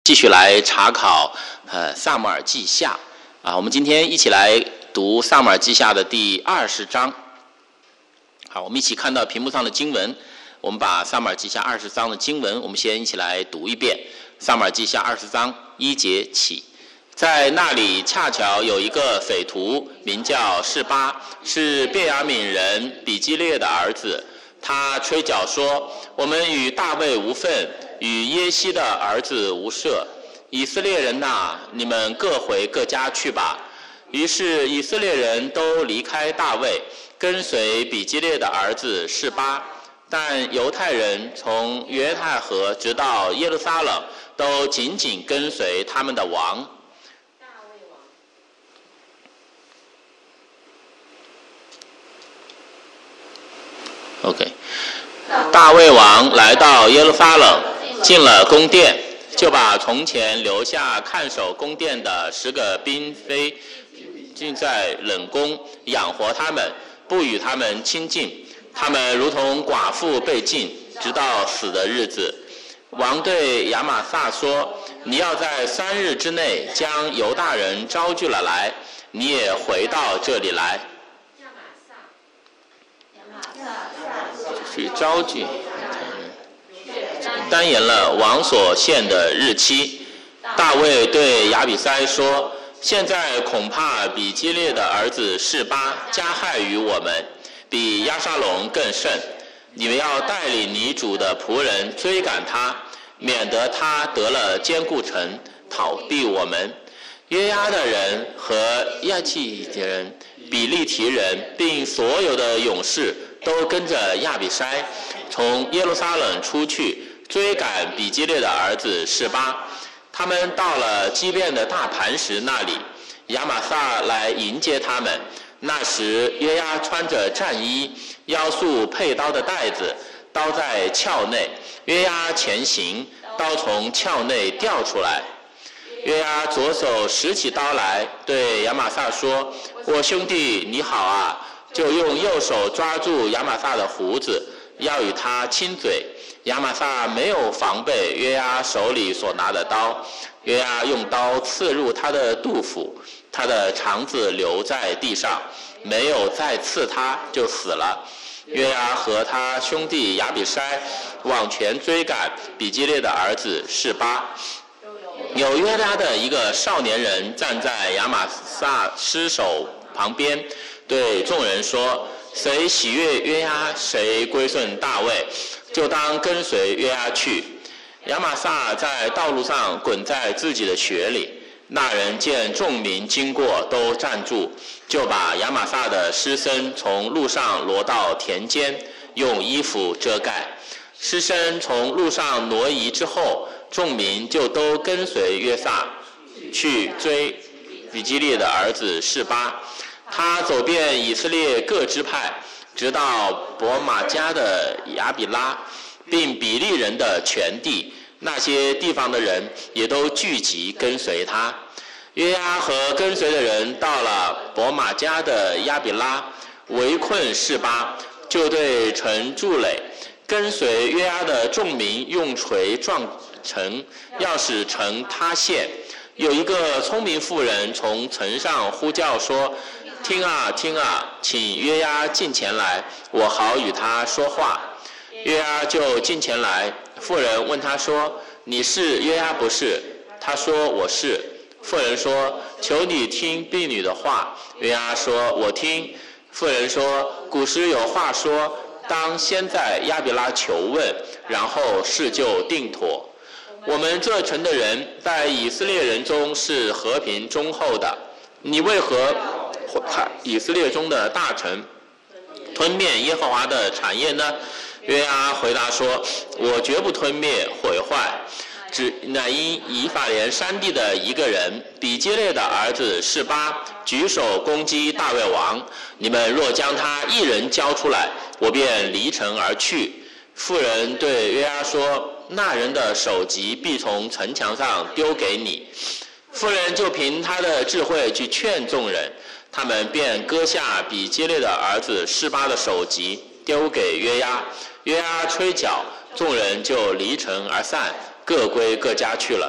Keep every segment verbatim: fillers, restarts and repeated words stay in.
继续来查考呃撒母耳记下啊，我们今天一起来读撒母耳记下的第二十章。好，我们一起看到屏幕上的经文，我们把撒母耳记下二十章的经文，我们先一起来读一遍。撒母耳记下二十章一节起，在那里恰巧有一个匪徒，名叫示巴，是便雅悯人比基列的儿子。他吹角说：“我们与大卫无份，与耶西的儿子无涉。以色列人哪，你们各回各家去吧。”于是以色列人都离开大卫，跟随比基列的儿子示巴。但犹太人从约太河直到耶路撒冷，都紧紧跟随他们的王。OK， 大卫王来到耶路撒冷，进了宫殿，就把从前留下看守宫殿的十个嫔妃禁在冷宫，养活他们，不与他们亲近。他们如同寡妇被禁，直到死的日子。王对亚玛撒说：“你要在三日之内将犹大人招聚了来，你也回到这里来。”去招聚，单言了王所限的日期。大卫对亚比筛说：“现在恐怕比基列的儿子示巴加害于我们，比押沙龙更甚。你们要带领你主的仆人追赶他，免得他得了坚固城，逃避我们。”约押的人和亚基的人、比利提人，并所有的勇士都跟着亚比筛从耶路撒冷出去，追赶比基列的儿子示巴。他们到了基遍的大磐石那里，亚玛撒来迎接他们。那时约押穿着战衣，腰束佩刀的带子，刀在鞘内。约押前行，刀从鞘内掉出来。约押左手拾起刀来，对亚玛撒说：“我兄弟你好啊！”就用右手抓住亚玛撒的胡子，要与他亲嘴。亚玛撒没有防备约押手里所拿的刀，约押用刀刺入他的肚腹，他的肠子留在地上，没有再刺他，就死了。约押和他兄弟亚比筛往前追赶比基列的儿子示巴。有约押的一个少年人站在亚玛撒尸首旁边，对众人说：“谁喜悦约押，谁归顺大卫，就当跟随约押去。”亚玛撒在道路上滚在自己的血里。那人见众民经过，都站住，就把亚玛撒的尸身从路上挪到田间，用衣服遮盖。尸身从路上挪移之后，众民就都跟随约撒去追比基列的儿子示巴。他走遍以色列各支派，直到伯玛迦的亚比拉，并比利人的全地，那些地方的人也都聚集跟随他。约押和跟随的人到了伯玛迦的亚比拉，围困示巴，就对城筑垒。跟随约押的众民用锤撞城，要使城塌陷。有一个聪明妇人从城上呼叫说：“听啊听啊，请约押近前来，我好与他说话。”约押就近前来。妇人问他说：“你是约押不是？”他说：“我是。”妇人说：“求你听婢女的话。”约押说：“我听。”妇人说：“古时有话说，当先在亚比拉求问，然后事就定妥。我们这城的人在以色列人中是和平忠厚的，你为何以色列中的大臣吞灭耶和华的产业呢？”约押回答说：“我绝不吞灭毁坏，只乃因以法莲山地的一个人比基列的儿子示巴举手攻击大卫王，你们若将他一人交出来，我便离城而去。”妇人对约押说：“那人的首级必从城墙上丢给你。”妇人就凭他的智慧去劝众人，他们便割下比基列的儿子示巴的首级，丢给约押。约押吹角，众人就离城而散，各归各家去了。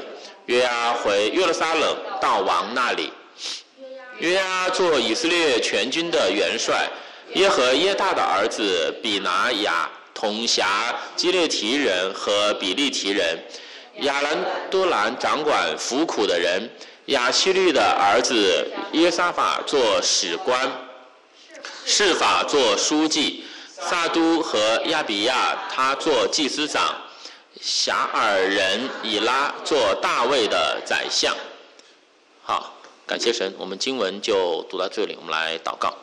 约押回耶路撒冷到王那里。约押做以色列全军的元帅，耶和耶大的儿子比拿雅统辖基列提人和比利提人，亚兰多兰掌管服苦的人，亚希律的儿子耶沙法做史官，示法做书记，撒都和亚比亚他做祭司长，辖尔人以拉做大卫的宰相。好，感谢神，我们经文就读到这里，我们来祷告。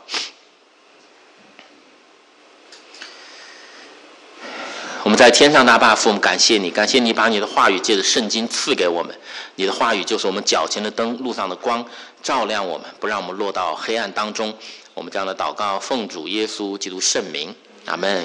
我们在天上大爸父，我们感谢你，感谢你把你的话语借着圣经赐给我们，你的话语就是我们脚前的灯，路上的光，照亮我们，不让我们落到黑暗当中。我们这样的祷告奉主耶稣基督圣名，阿们。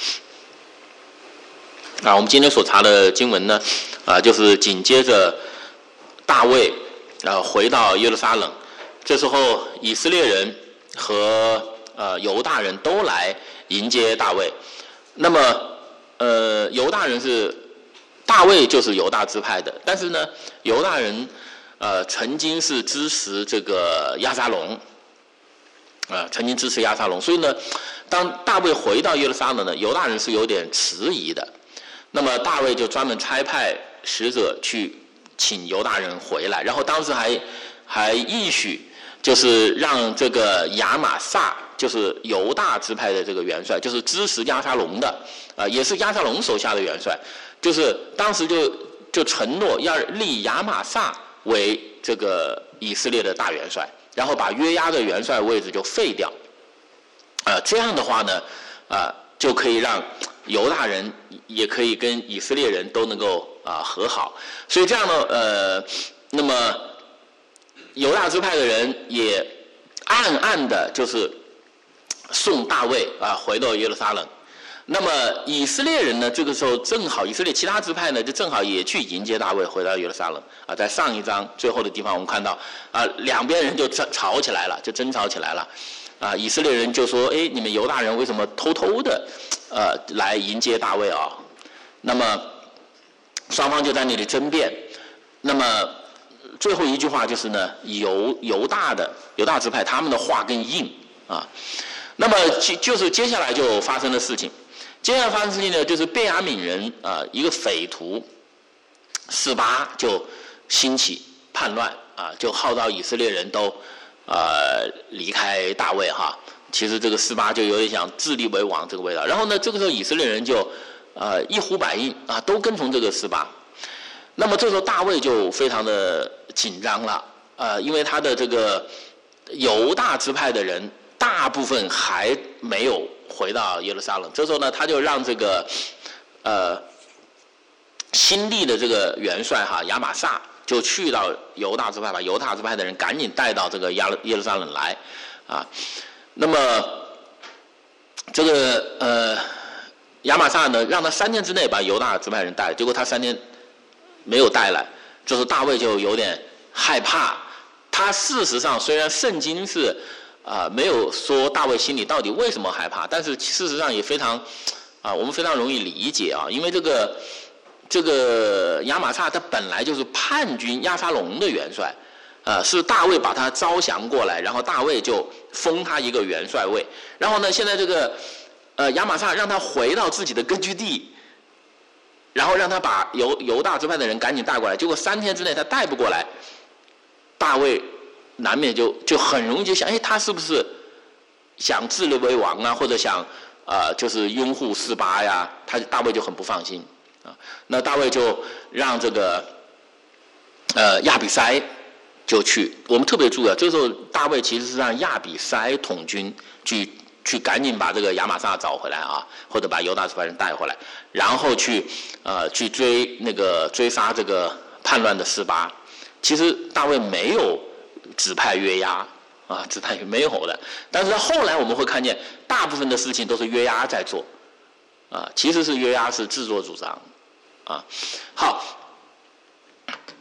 啊，我们今天所查的经文呢，啊，就是紧接着大卫啊回到耶路撒冷，这时候以色列人和呃犹大人都来迎接大卫。那么呃犹大人是大卫就是犹大支派的，但是呢犹大人呃曾经是支持这个押沙龙。呃，曾经支持押沙龙，所以呢，当大卫回到耶路撒冷呢，犹大人是有点迟疑的。那么大卫就专门差派使者去请犹大人回来，然后当时还还应许，就是让这个亚玛撒，就是犹大支派的这个元帅，就是支持押沙龙的，啊、呃，也是押沙龙手下的元帅，就是当时就就承诺要立亚玛撒为这个以色列的大元帅。然后把约押的元帅位置就废掉，呃，这样的话呢，啊、呃，就可以让犹大人也可以跟以色列人都能够啊、呃、和好。所以这样呢，呃，那么犹大支派的人也暗暗的就是送大卫啊、呃、回到耶路撒冷。那么以色列人呢，这个时候正好以色列其他支派呢，就正好也去迎接大卫回到耶路撒冷啊。在上一章最后的地方，我们看到啊，两边人就吵起来了，就争吵起来了啊。以色列人就说：“哎，你们犹大人为什么偷偷的呃来迎接大卫啊？”那么双方就在那里争辩。那么最后一句话就是呢，犹犹大的犹大支派他们的话更硬啊。那么就就是接下来就发生的事情。接下来发生的事情呢，就是便雅悯人啊、呃，一个匪徒示巴就兴起叛乱啊，就号召以色列人都呃离开大卫哈。其实这个示巴就有点想自立为王这个味道。然后呢，这个时候以色列人就呃一呼百应啊，都跟从这个示巴。那么这时候大卫就非常的紧张了，呃，因为他的这个犹大支派的人大部分还没有回到耶路撒冷。这时候呢，他就让这个呃新立的这个元帅哈亚玛撒就去到犹大支派，把犹大支派的人赶紧带到这个耶耶路撒冷来啊。那么这个呃亚玛撒呢，让他三天之内把犹大支派人带来，结果他三天没有带来，就是大卫就有点害怕。他事实上虽然圣经是啊、呃，没有说大卫心里到底为什么害怕，但是事实上也非常啊、呃，我们非常容易理解啊，因为这个这个亚玛撒他本来就是叛军押沙龙的元帅，啊、呃，是大卫把他招降过来，然后大卫就封他一个元帅位，然后呢，现在这个呃亚玛撒让他回到自己的根据地，然后让他把犹犹大支派的人赶紧带过来，结果三天之内他带不过来，大卫难免就就很容易就想，哎，他是不是想自立为王啊，或者想呃就是拥护示巴呀？他大卫就很不放心啊。那大卫就让这个呃亚比筛就去，我们特别注意啊，这时候大卫其实是让亚比筛统军去去赶紧把这个亚玛撒找回来啊，或者把犹大支派人带回来，然后去呃去追那个追杀这个叛乱的示巴。其实大卫没有指派约押啊，指派没有的。但是后来我们会看见，大部分的事情都是约押在做，啊，其实是约押是自作主张，啊，好，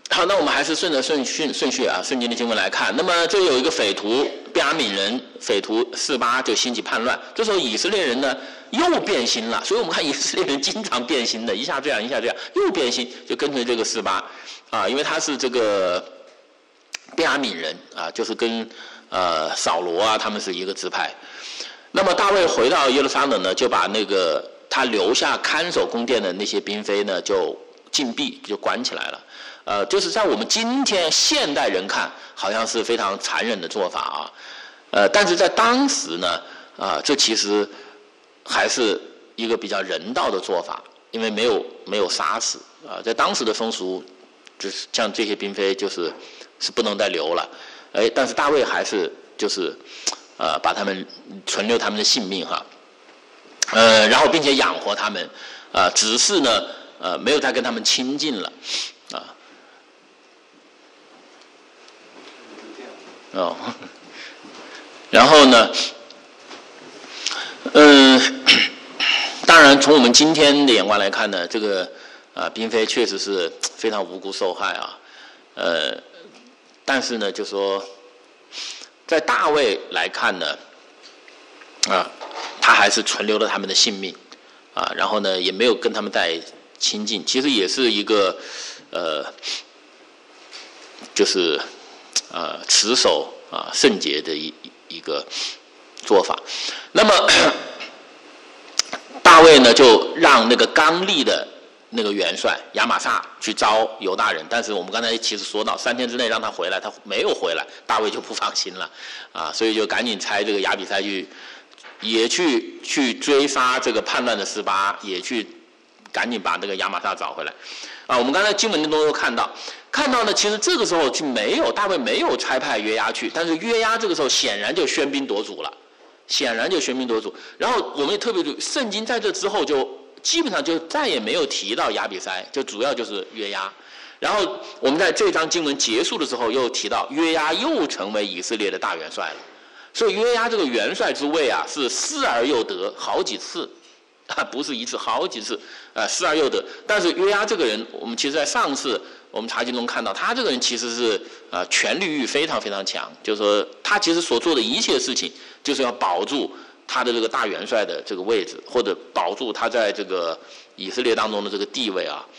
好，那我们还是顺着顺序顺序啊，圣经的经文来看。那么这有一个匪徒，便雅悯人匪徒示巴就兴起叛乱。这时候以色列人呢又变心了，所以我们看以色列人经常变心的，一下这样一下这样，又变心，就跟随这个示巴啊，因为他是这个便雅悯人啊，就是跟呃扫罗啊他们是一个支派。那么大卫回到耶路撒冷呢，就把那个他留下看守宫殿的那些嫔妃呢就禁闭，就关起来了。呃，就是在我们今天现代人看，好像是非常残忍的做法啊，呃，但是在当时呢，啊、呃，这其实还是一个比较人道的做法，因为没有没有杀死啊、呃，在当时的风俗，就是像这些嫔妃就是是不能再留了，哎，但是大卫还是就是呃把他们存留他们的性命哈，呃，然后并且养活他们，啊、呃，只是呢，呃，没有再跟他们亲近了，啊。哦，然后呢，嗯，当然从我们今天的眼光来看呢，这个啊，嫔妃确实是非常无辜受害啊，呃，但是呢，就说在大卫来看呢，啊，他还是存留了他们的性命啊，然后呢，也没有跟他们再亲近，其实也是一个呃，就是。呃，持守啊圣洁的一一个做法。那么大卫呢，就让那个刚立的那个元帅亚玛撒去招犹大人，但是我们刚才其实说到，三天之内让他回来，他没有回来，大卫就不放心了啊，所以就赶紧差这个亚比筛去，也去去追杀这个叛乱的示巴，也去赶紧把这个亚玛撒找回来。啊，我们刚才经文中都看到，看到呢，其实这个时候就没有大卫没有差派约押去，但是约押这个时候显然就喧宾夺主了，显然就喧宾夺主。然后我们也特别注意，圣经在这之后就基本上就再也没有提到亚比筛，就主要就是约押。然后我们在这章经文结束的时候又提到约押又成为以色列的大元帅了，所以约押这个元帅之位啊是失而又得好几次。啊，不是一次，好几次，呃，失而又得。但是约押这个人，我们其实在上次我们查经中看到，他这个人其实是呃权力欲非常非常强，就是说他其实所做的一切事情，就是要保住他的这个大元帅的这个位置，或者保住他在这个以色列当中的这个地位啊。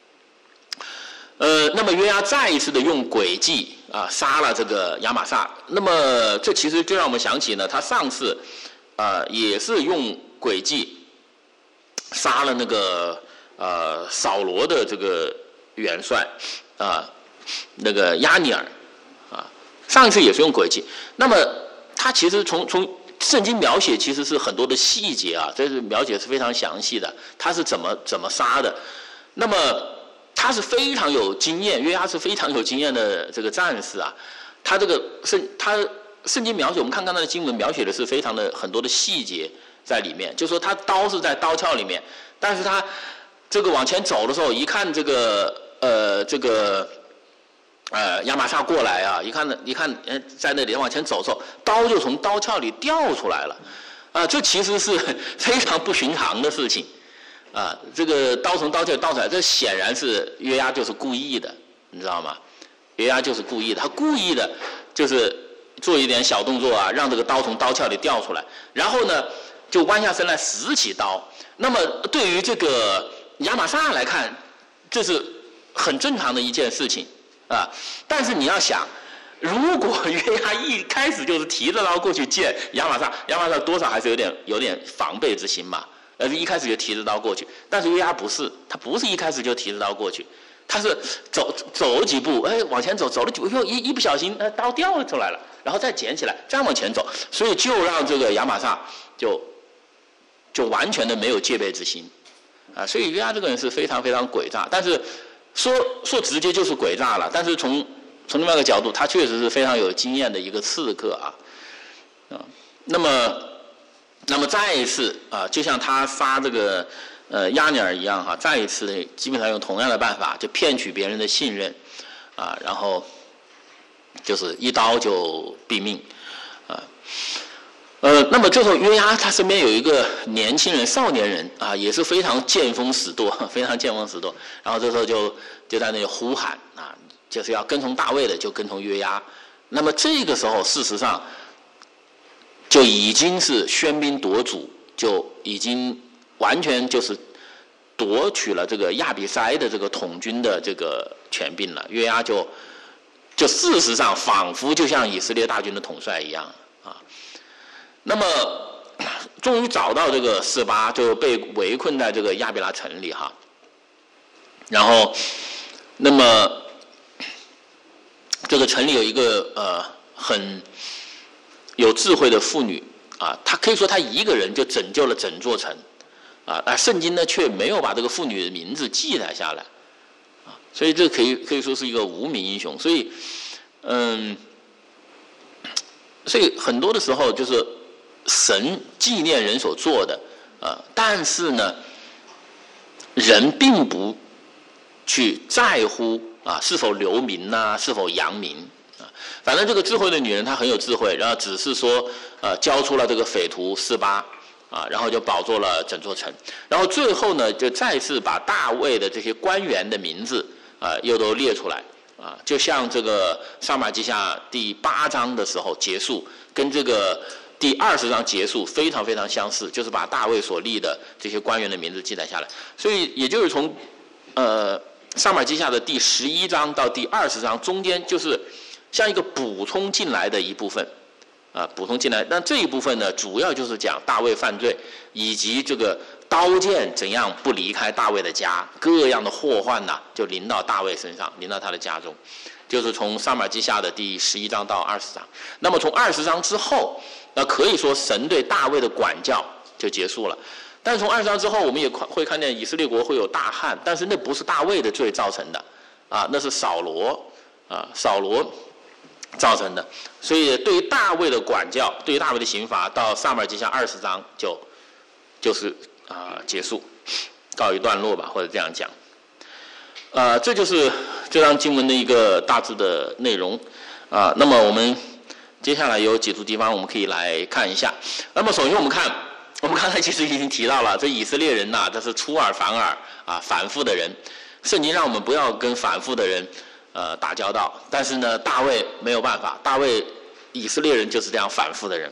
呃，那么约押再一次的用诡计啊杀了这个亚玛撒，那么这其实就让我们想起呢，他上次啊、呃、也是用诡计。杀了那个呃扫罗的这个元帅啊、呃，那个亚尼尔啊，上一次也是用诡计。那么他其实从从圣经描写其实是很多的细节啊，这是描写是非常详细的。他是怎么怎么杀的？那么他是非常有经验，约押是非常有经验的这个战士啊。他这个圣他圣经描写，我们看刚才的经文描写的是非常的很多的细节。在里面，就说他刀是在刀鞘里面，但是他这个往前走的时候，一看这个呃这个呃亚玛撒过来啊，一看一看呃在那里往前走的时候，刀就从刀鞘里掉出来了，啊，这其实是非常不寻常的事情，啊，这个刀从刀鞘里掉出来，这显然是约押就是故意的，你知道吗？约押就是故意的，他故意的就是做一点小动作啊，让这个刀从刀鞘里掉出来，然后呢。就弯下身来拾起刀，那么对于这个亚玛撒来看，这是很正常的一件事情啊。但是你要想，如果约押一开始就是提着刀过去见亚玛撒，亚玛撒多少还是有点有点防备之心嘛，而是一开始就提着刀过去。但是约押不是，他不是一开始就提着刀过去，他是走走了几步，哎，往前走，走了几步，又一一不小心，呃，刀掉出来了，然后再捡起来，再往前走，所以就让这个亚玛撒就。就完全的没有戒备之心，啊，所以约押这个人是非常非常诡诈，但是说说直接就是诡诈了，但是从从另外一个角度，他确实是非常有经验的一个刺客啊，啊，那么那么再一次啊，就像他杀这个呃亚尼尔一样哈、啊，再一次的基本上用同样的办法，就骗取别人的信任，啊，然后就是一刀就毙命，啊。呃，那么这时候约押他身边有一个年轻人、少年人啊，也是非常见风使舵，非常见风使舵。然后这时候就就在那里呼喊啊， 就是要跟从大卫的就跟从约押。那么这个时候事实上就已经是喧宾夺主，就已经完全就是夺取了这个亚比筛的这个统军的这个权柄了。约押就就事实上仿佛就像以色列大军的统帅一样啊。那么终于找到这个示巴，就被围困在这个亚比拉城里哈。然后，那么这个城里有一个呃很有智慧的妇女啊，她可以说她一个人就拯救了整座城啊，而圣经呢却没有把这个妇女的名字记载下来啊，所以这可以可以说是一个无名英雄。所以，嗯，所以很多的时候就是神纪念人所做的啊，但是呢，人并不去在乎啊是否留名呐、啊，是否扬名啊。反正这个智慧的女人她很有智慧，然后只是说呃交出了这个匪徒示巴啊，然后就保住了整座城。然后最后呢，就再次把大卫的这些官员的名字啊又都列出来啊，就像这个撒母耳记下第八章的时候结束，跟这个第二十章结束非常非常相似，就是把大卫所立的这些官员的名字记载下来。所以也就是从呃撒母耳记下的第十一章到第二十章中间，就是像一个补充进来的一部分啊，补充进来。但这一部分呢，主要就是讲大卫犯罪，以及这个刀剑怎样不离开大卫的家，各样的祸患呐、啊，就临到大卫身上，临到他的家中。就是从撒母耳记下的第十一章到二十章。那么从二十章之后，那可以说神对大卫的管教就结束了。但是从二十章之后，我们也会看见以色列国会有大旱，但是那不是大卫的罪造成的，啊，那是扫罗啊，扫罗造成的。所以对于大卫的管教，对于大卫的刑罚，到撒母耳记下二十章就就是啊结束，告一段落吧，或者这样讲。呃，这就是这章经文的一个大致的内容啊。那么我们接下来有几处地方我们可以来看一下。那么首先我们看。我们刚才其实已经提到了，这以色列人呐、啊，这是出尔反尔啊，反复的人。圣经让我们不要跟反复的人呃打交道，但是呢，大卫没有办法，大卫以色列人就是这样反复的人。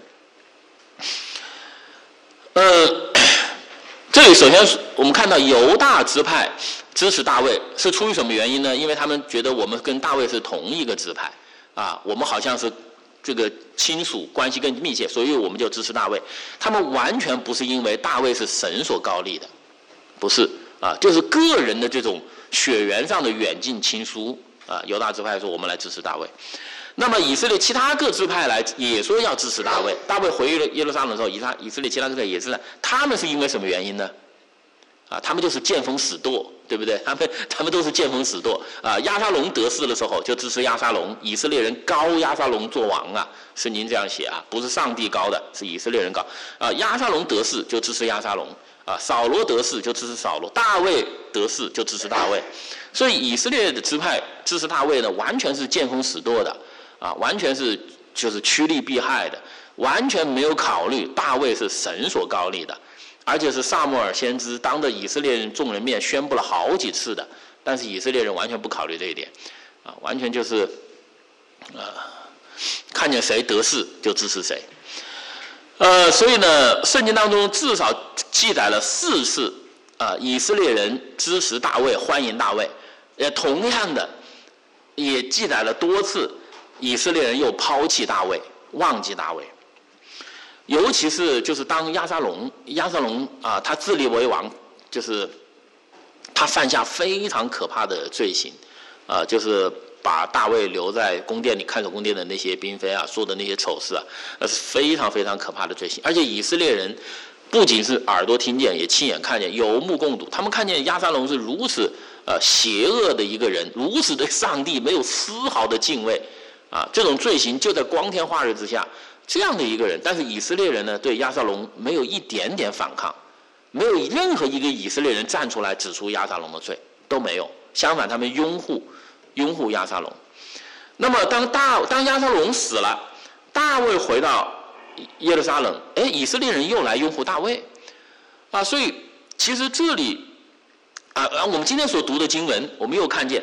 呃，这里首先我们看到犹大支派支持大卫是出于什么原因呢？因为他们觉得我们跟大卫是同一个支派啊，我们好像是这个亲属关系更密切，所以我们就支持大卫。他们完全不是因为大卫是神所高立的，不是啊，就是个人的这种血缘上的远近亲疏啊。犹大支派说我们来支持大卫，那么以色列其他各支派来也说要支持大卫。大卫回耶路撒冷的时候，以他以色列其他支派也是，他们是因为什么原因呢？啊，他们就是见风使舵，对不对？他们他们都是见风使舵啊。押沙龙得势的时候就支持押沙龙，以色列人高押沙龙做王啊，圣经这样写啊，不是上帝高的，是以色列人高啊。押沙龙得势就支持押沙龙啊，扫罗得势就支持扫罗，大卫得势就支持大卫。所以以色列的支派支持大卫呢，完全是见风使舵的啊，完全是就是趋利避害的，完全没有考虑大卫是神所高立的。而且是撒母耳先知当着以色列人众人面宣布了好几次的，但是以色列人完全不考虑这一点，啊，完全就是，呃，看见谁得势就支持谁，呃，所以呢，圣经当中至少记载了四次，啊，以色列人支持大卫，欢迎大卫，也同样的，也记载了多次，以色列人又抛弃大卫，忘记大卫。尤其是就是当押沙龙，押沙龙啊，他自立为王，就是他犯下非常可怕的罪行，啊，就是把大卫留在宫殿里看守宫殿的那些嫔妃啊，说的那些丑事啊，那是非常非常可怕的罪行。而且以色列人不仅是耳朵听见，也亲眼看见，有目共睹。他们看见押沙龙是如此呃邪恶的一个人，如此对上帝没有丝毫的敬畏啊，这种罪行就在光天化日之下。这样的一个人，但是以色列人呢，对押沙龙没有一点点反抗，没有任何一个以色列人站出来指出押沙龙的罪，都没有。相反，他们拥护拥护押沙龙。那么当大当押沙龙死了，大卫回到耶路撒冷，哎，以色列人又来拥护大卫啊。所以其实这里啊，我们今天所读的经文，我们又看见，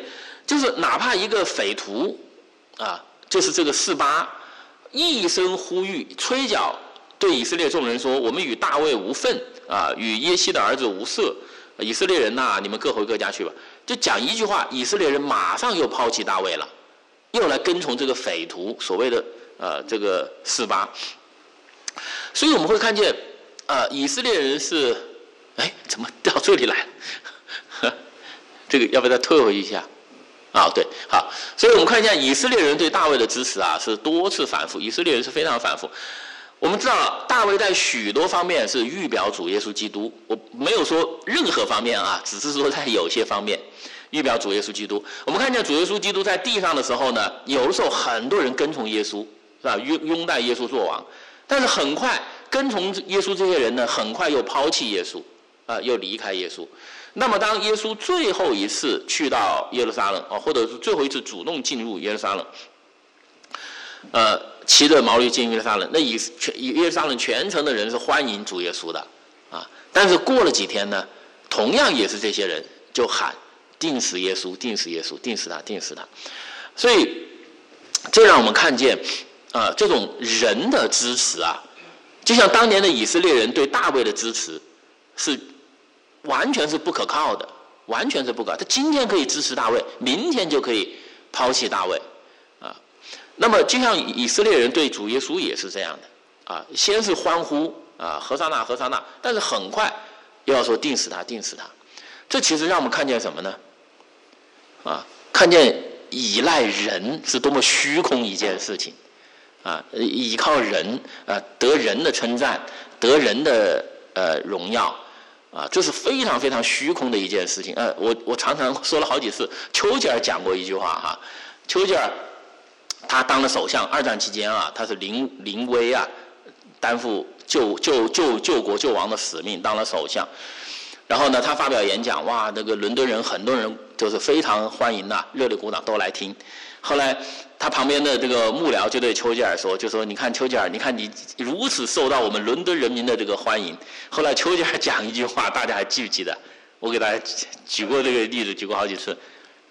就是哪怕一个匪徒啊，就是这个示巴，一声呼吁，吹角对以色列众人说：“我们与大卫无份啊，与耶西的儿子无涉。以色列人呐、啊，你们各回各家去吧。”就讲一句话，以色列人马上又抛弃大卫了，又来跟从这个匪徒，所谓的呃这个示巴。所以我们会看见，呃，以色列人是，哎，怎么掉这里来了？这个要不要再退回去一下？啊，对，好，所以我们看一下以色列人对大卫的支持啊，是多次反复。以色列人是非常反复。我们知道大卫在许多方面是预表主耶稣基督，我没有说任何方面啊，只是说在有些方面预表主耶稣基督。我们看见主耶稣基督在地上的时候呢，有的时候很多人跟从耶稣，是吧？拥拥戴耶稣做王，但是很快跟从耶稣这些人呢，很快又抛弃耶稣，啊，又离开耶稣。那么当耶稣最后一次去到耶路撒冷啊，或者是最后一次主动进入耶路撒冷，呃，骑着毛驴进耶路撒冷，那以耶路撒冷全城的人是欢迎主耶稣的啊。但是过了几天呢，同样也是这些人就喊定死耶稣，定死耶稣，定死他，定死他。所以这让我们看见啊、呃，这种人的支持啊，就像当年的以色列人对大卫的支持是完全是不可靠的，完全是不可靠。他今天可以支持大卫，明天就可以抛弃大卫啊。那么就像以色列人对主耶稣也是这样的啊，先是欢呼啊，何沙那何沙那，但是很快又要说定死他，定死他。这其实让我们看见什么呢？啊，看见依赖人是多么虚空一件事情啊！依靠人啊，得人的称赞，得人的呃荣耀。啊，这是非常非常虚空的一件事情。呃，我我常常说了好几次，丘吉尔讲过一句话哈，丘吉尔他当了首相，二战期间啊，他是临临危啊，担负救救救救国救亡的使命，当了首相。然后呢，他发表演讲，哇，那个伦敦人很多人就是非常欢迎呐、啊，热烈鼓掌，都来听。后来他旁边的这个幕僚就对丘吉尔说，就说你看丘吉尔，你看你如此受到我们伦敦人民的这个欢迎。后来丘吉尔讲一句话，大家还记不记得？我给大家举过这个例子，举过好几次。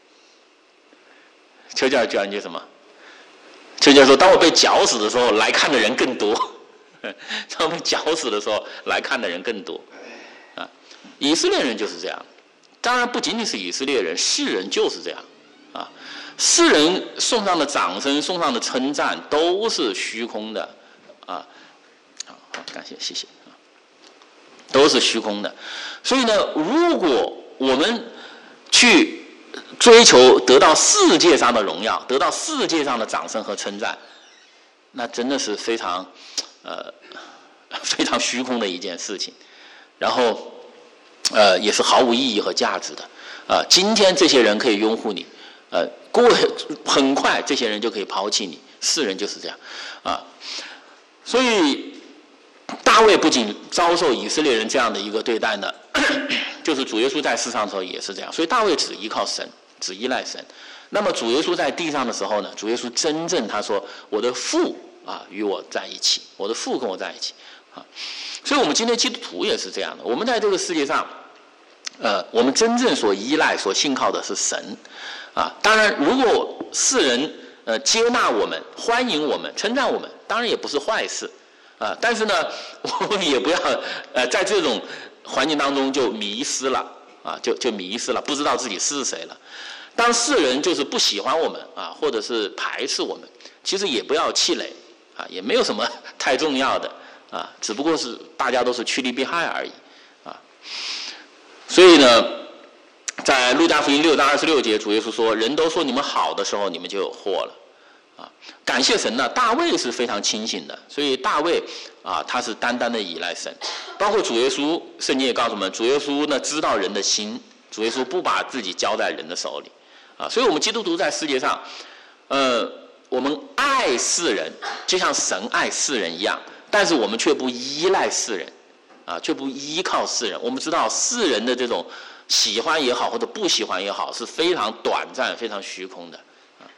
丘吉尔讲一句什么？丘吉尔说，当我被绞死的时候，来看的人更多。当我被绞死的时候，来看的人更多。啊，以色列人就是这样。当然不仅仅是以色列人，世人就是这样。啊。世人送上的掌声，送上的称赞，都是虚空的，啊，好，感谢，谢谢，都是虚空的。所以呢，如果我们去追求得到世界上的荣耀，得到世界上的掌声和称赞，那真的是非常，呃，非常虚空的一件事情。然后，呃，也是毫无意义和价值的。啊、呃，今天这些人可以拥护你。呃，过很快这些人就可以抛弃你，世人就是这样，啊，所以大卫不仅遭受以色列人这样的一个对待呢，就是主耶稣在世上的时候也是这样，所以大卫只依靠神，只依赖神。那么主耶稣在地上的时候呢，主耶稣真正他说我的父啊与我在一起，我的父跟我在一起啊，所以我们今天基督徒也是这样的，我们在这个世界上，呃，我们真正所依赖、所信靠的是神。啊，当然，如果世人呃接纳我们、欢迎我们、称赞我们，当然也不是坏事，啊，但是呢，我们也不要呃在这种环境当中就迷失了，啊，就就迷失了，不知道自己是谁了。当世人就是不喜欢我们啊，或者是排斥我们，其实也不要气馁，啊，也没有什么太重要的，啊，只不过是大家都是趋利避害而已，啊，所以呢。在路加福音六章二十六节，主耶稣说：“人都说你们好的时候，你们就有祸了。”啊，感谢神呢，大卫是非常清醒的，所以大卫啊，他是单单的依赖神。包括主耶稣，圣经也告诉我们，主耶稣呢知道人的心，主耶稣不把自己交在人的手里。啊，所以我们基督徒在世界上，呃，我们爱世人，就像神爱世人一样，但是我们却不依赖世人，啊，却不依靠世人。我们知道世人的这种。喜欢也好，或者不喜欢也好，是非常短暂、非常虚空的。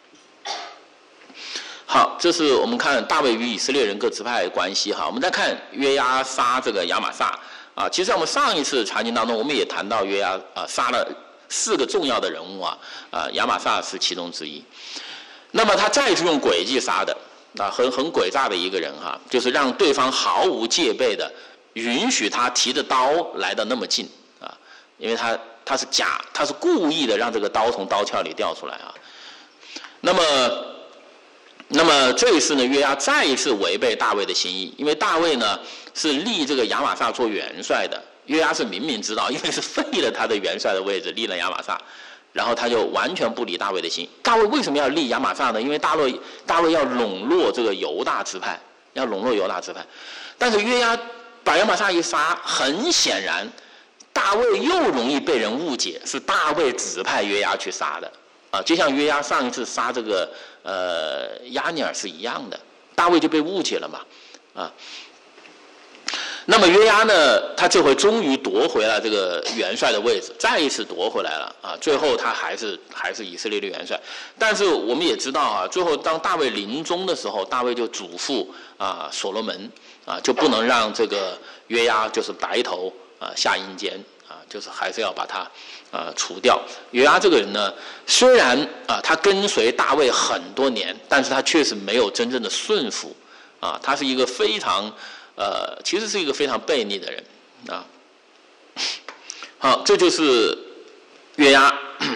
好，这是我们看大卫与以色列人各支派的关系哈。我们再看约押杀这个亚玛撒啊，其实我们上一次查经当中，我们也谈到约押啊杀了四个重要的人物啊，啊，亚玛撒是其中之一。那么他再次用诡计杀的啊，很很诡诈的一个人哈、啊，就是让对方毫无戒备的允许他提着刀来的那么近啊，因为他他是假，他是故意的让这个刀从刀鞘里掉出来啊。那么，那么这一次呢，约押再一次违背大卫的心意，因为大卫呢是立这个亚玛撒做元帅的，约押是明明知道，因为是废了他的元帅的位置，立了亚玛撒。然后他就完全不理大卫的心。大卫为什么要立亚玛撒呢？因为大卫大卫要笼络这个犹大支派，要笼络犹大支派。但是约押把亚玛撒一杀，很显然，大卫又容易被人误解，是大卫指派约押去杀的啊，就像约押上一次杀这个呃亚尼尔是一样的，大卫就被误解了嘛啊。那么约押呢，他这回终于夺回了这个元帅的位置，再一次夺回来了啊！最后他还是还是以色列的元帅。但是我们也知道啊，最后当大卫临终的时候，大卫就嘱咐啊所罗门啊，就不能让这个约押就是白头啊下阴间啊，就是还是要把他啊除掉。约押这个人呢，虽然啊他跟随大卫很多年，但是他确实没有真正的顺服啊，他是一个非常。呃，其实是一个非常悖逆的人啊。好，这就是约押。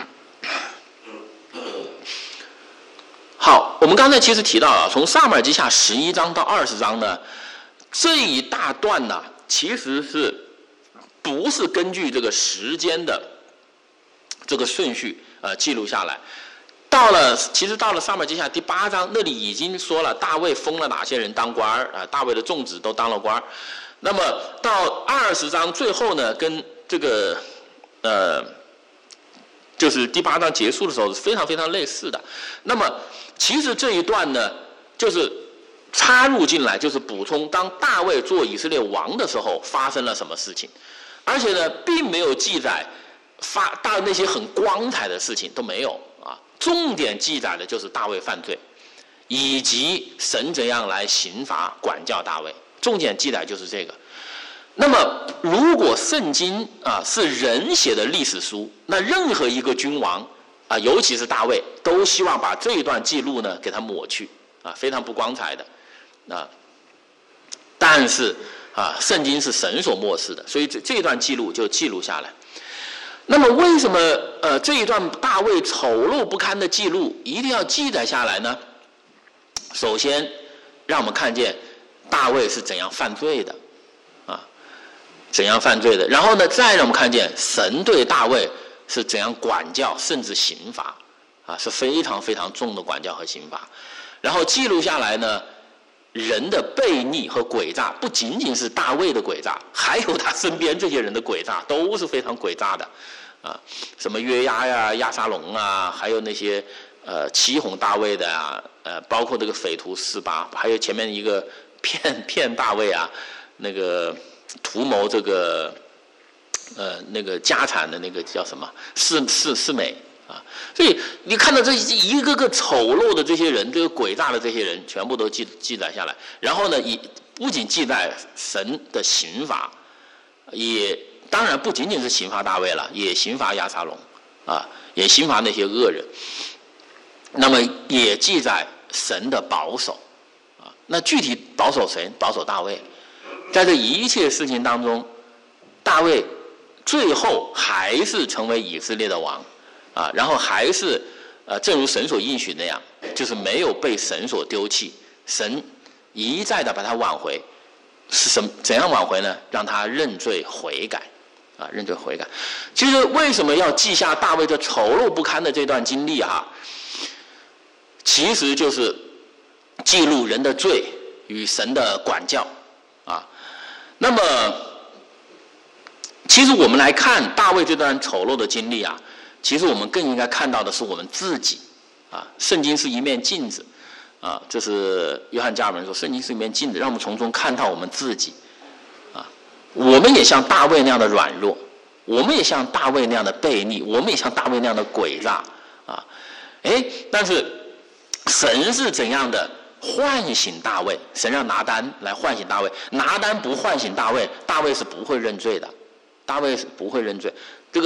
好，我们刚才其实提到啊，从撒母耳记下十一章到二十章呢，这一大段呢，其实是不是根据这个时间的这个顺序呃记录下来？到了，其实到了撒母耳记下第八章，那里已经说了大卫封了哪些人当官儿啊，大卫的众子都当了官儿。那么到二十章最后呢，跟这个呃，就是第八章结束的时候是非常非常类似的。那么其实这一段呢，就是插入进来，就是补充当大卫做以色列王的时候发生了什么事情，而且呢，并没有记载发大那些很光彩的事情都没有。重点记载的就是大卫犯罪，以及神怎样来刑罚管教大卫。重点记载就是这个。那么，如果圣经啊是人写的历史书，那任何一个君王啊，尤其是大卫，都希望把这一段记录呢给它抹去啊，非常不光彩的啊。但是啊，圣经是神所漠视的，所以这这段记录就记录下来。那么为什么呃这一段大卫丑陋不堪的记录一定要记载下来呢？首先，让我们看见大卫是怎样犯罪的，啊，怎样犯罪的。然后呢，再让我们看见神对大卫是怎样管教，甚至刑罚，啊，是非常非常重的管教和刑罚。然后记录下来呢，人的悖逆和诡诈，不仅仅是大卫的诡诈，还有他身边这些人的诡诈，都是非常诡诈的，啊，什么约押呀、亚沙龙啊，还有那些呃欺哄大卫的啊，呃，包括这个匪徒示巴，还有前面一个骗骗大卫啊，那个图谋这个呃那个家产的那个叫什么示示示美。啊，所以你看到这一个个丑陋的这些人，这个诡诈的这些人，全部都记记载下来。然后呢，以不仅记载神的刑罚，也当然不仅仅是刑罚大卫了，也刑罚亚撒龙，啊，也刑罚那些恶人。那么也记载神的保守，啊，那具体保守谁？保守大卫。在这一切事情当中，大卫最后还是成为以色列的王。啊，然后还是，呃，正如神所应许那样，就是没有被神所丢弃，神一再的把他挽回，是什么？怎样挽回呢？让他认罪悔改，啊，认罪悔改。其实为什么要记下大卫这丑陋不堪的这段经历啊？其实就是记录人的罪与神的管教，啊，那么，其实我们来看大卫这段丑陋的经历啊。其实我们更应该看到的是我们自己，啊，圣经是一面镜子，啊，这是约翰加尔文说，圣经是一面镜子，让我们从中看到我们自己，啊，我们也像大卫那样的软弱，我们也像大卫那样的悖逆，我们也像大卫那样的诡诈，啊，哎，但是神是怎样的唤醒大卫？神让拿单来唤醒大卫，拿单不唤醒大卫，大卫是不会认罪的，大卫是不会认罪，这个。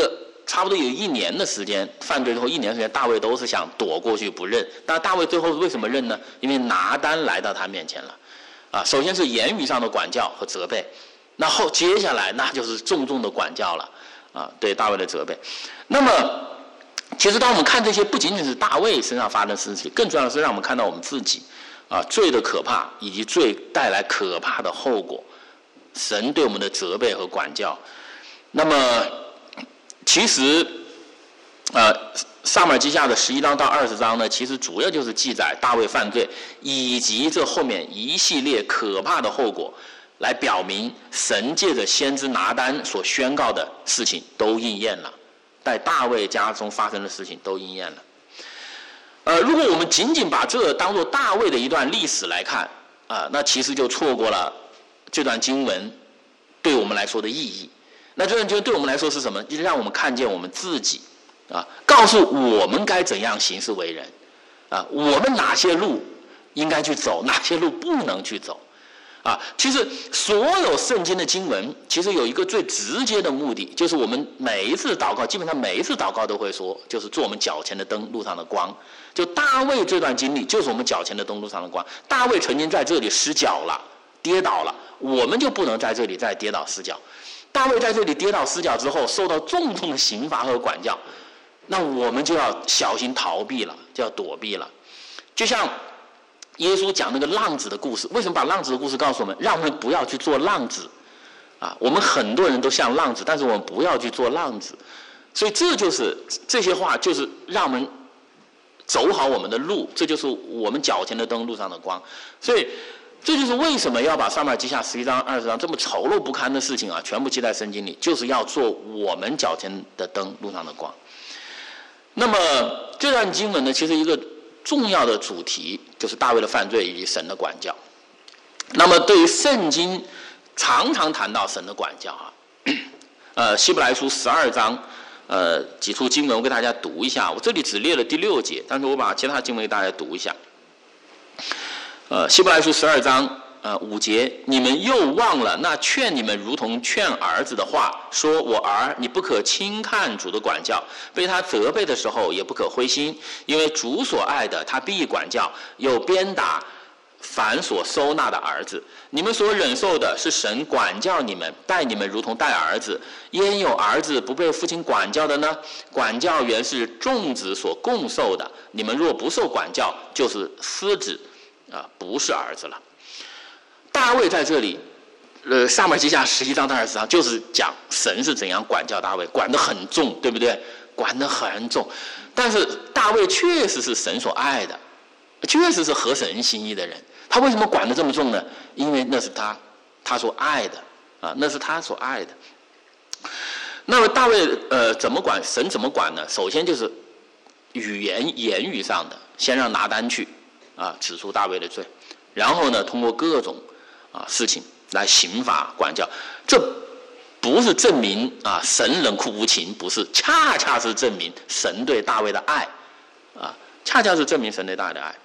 差不多有一年的时间，犯罪之后一年时间，大卫都是想躲过去不认。但大卫最后为什么认呢？因为拿单来到他面前了，啊，首先是言语上的管教和责备，那后接下来那就是重重的管教了，啊，对大卫的责备。那么，其实当我们看这些，不仅仅是大卫身上发生的事情，更重要的是让我们看到我们自己，啊，罪的可怕以及罪带来可怕的后果，神对我们的责备和管教。那么，其实，呃，撒母耳记下的十一章到二十章呢，其实主要就是记载大卫犯罪，以及这后面一系列可怕的后果，来表明神借着先知拿单所宣告的事情都应验了，在大卫家中发生的事情都应验了。呃，如果我们仅仅把这当作大卫的一段历史来看，啊、呃，那其实就错过了这段经文对我们来说的意义。那这段经文对我们来说是什么？就是让我们看见我们自己，啊，告诉我们该怎样行事为人，啊，我们哪些路应该去走，哪些路不能去走，啊，其实所有圣经的经文，其实有一个最直接的目的，就是我们每一次祷告，基本上每一次祷告都会说，就是做我们脚前的灯，路上的光。就大卫这段经历，就是我们脚前的灯，路上的光。大卫曾经在这里失脚了，跌倒了，我们就不能在这里再跌倒失脚。大卫在这里跌倒失脚之后，受到重重的刑罚和管教，那我们就要小心逃避了，就要躲避了。就像耶稣讲那个浪子的故事，为什么把浪子的故事告诉我们？让我们不要去做浪子啊！我们很多人都像浪子，但是我们不要去做浪子。所以这就是这些话，就是让我们走好我们的路，这就是我们脚前的灯，路上的光。所以这就是为什么要把撒母耳记下十一章、二十章这么丑陋不堪的事情啊，全部记在圣经里，就是要做我们脚前的灯，路上的光。那么这段经文呢，其实一个重要的主题就是大卫的犯罪以及神的管教。那么对于圣经常常谈到神的管教啊，呃，希伯来书十二章，呃，几处经文我给大家读一下。我这里只列了第六节，但是我把其他经文给大家读一下。呃，希伯来书十二章，呃，五节，你们又忘了那劝你们如同劝儿子的话，说我儿，你不可轻看主的管教，被他责备的时候也不可灰心，因为主所爱的，他必管教，又鞭打凡所收纳的儿子。你们所忍受的是神管教你们，待你们如同待儿子。焉有儿子不被父亲管教的呢？管教原是众子所共受的。你们若不受管教，就是私子，啊，不是儿子了。大卫在这里，呃，撒母耳记下十一章到二十章，就是讲神是怎样管教大卫，管得很重，对不对？管得很重。但是大卫确实是神所爱的，确实是合神心意的人。他为什么管得这么重呢？因为那是他，他所爱的啊，那是他所爱的。那么大卫呃怎么管？神怎么管呢？首先就是语言言语上的，先让拿单去啊指出大卫的罪，然后呢通过各种啊事情来刑罚管教。这不是证明啊神冷酷无情，不是，恰恰是证明神对大卫的爱啊，恰恰是证明神对大卫的爱。